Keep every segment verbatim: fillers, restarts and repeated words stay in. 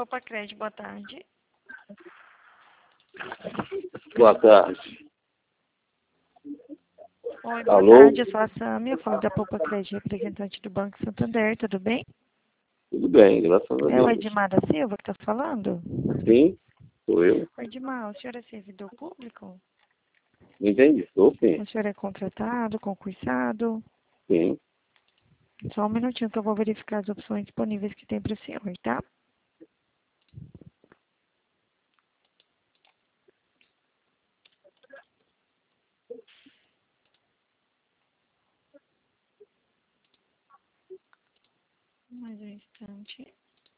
Poupa Crédito, boa tarde. Boa tarde. Oi, boa Alô? tarde, eu sou a Sâmia, eu falo da Poupa Crédito, representante do Banco Santander, tudo bem? Tudo bem, graças a É o Deus. Edmar da Silva que está falando? Sim, sou eu. Oi, Edmar, o senhor é servidor público? Entende? Sou sim. O senhor é contratado, concursado? Sim. Só um minutinho que eu vou verificar as opções disponíveis que tem para o senhor, tá? Mais um instante.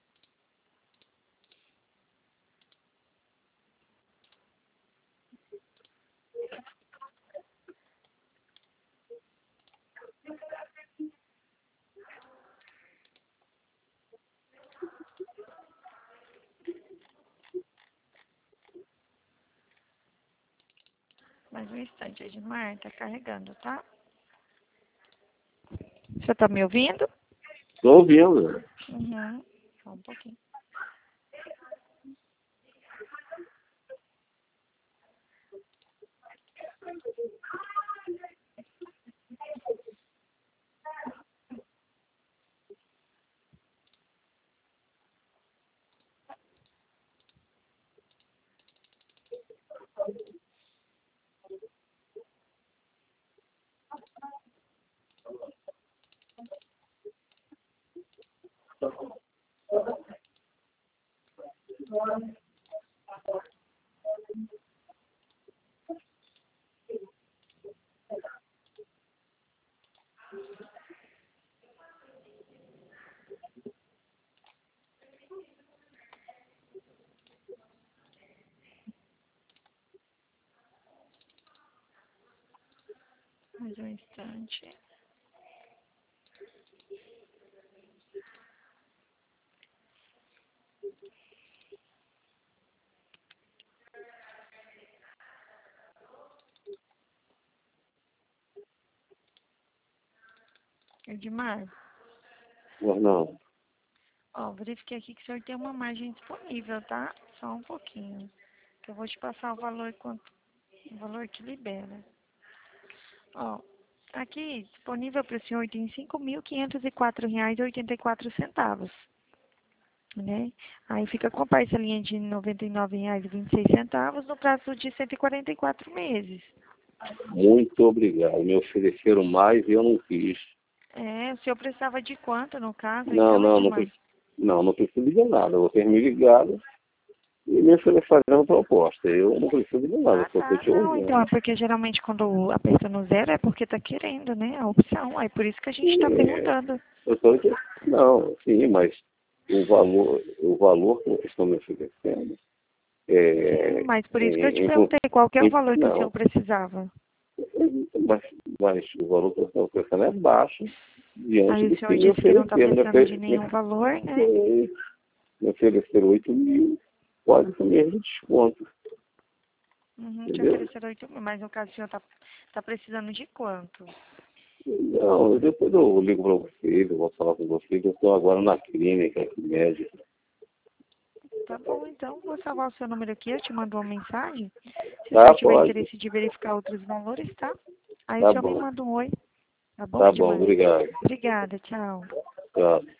Mais um instante, Edmar, tá carregando, tá? Você tá me ouvindo? Estou ouvindo. Uhum. Só um pouquinho. Mais um instante. Edmar, Mas não. ó, verifiquei aqui que o senhor tem uma margem disponível, tá? Só um pouquinho. Que eu vou te passar o valor quanto, o valor que libera. Ó, aqui disponível para o senhor tem cinco mil quinhentos e quatro reais e oitenta e quatro centavos, né? Aí fica com a parcelinha de noventa e nove reais e vinte e seis centavos no prazo de cento e quarenta e quatro meses. Muito obrigado. Me ofereceram mais e eu não quis. É, o senhor precisava de quanto no caso, Não, então, não, não Edmar? preciso. Não, não preciso de nada. Você me ligado e me fazendo proposta. Eu não preciso de nada, Ah, só estou tá. te Não, então, é ouvindo. porque geralmente quando aperta no zero é porque tá querendo, né? A opção. Aí por isso que a gente tá É, perguntando. eu só que não, sim, mas o valor, o valor que vocês estão me oferecendo Sim, é, mas por isso que eu te em, em, fun- perguntei qual que é o em- valor que o senhor não, precisava. mas, mas o valor que vocês estão oferecendo é baixo diante Aí o do senhor que me disse que não tá ofereceram. Me, precisando de ofe- nenhum me, valor, né? me me ofereceram oito mil, quase com o mesmo desconto, Uhum, te entendeu? ofereceram oito mil, mas no caso o senhor tá, tá precisando de quanto? Não, depois eu ligo para vocês, eu vou falar com vocês, eu estou agora na clínica aqui, médica. Tá bom, então, vou salvar o seu número aqui, eu te mando uma mensagem. Se o Tá, senhor tiver pode. interesse de verificar outros valores, tá? Aí o Tá senhor me bom. manda um oi. Tá bom, Tá bom, Edmar? obrigado. Obrigada, tchau. Tchau.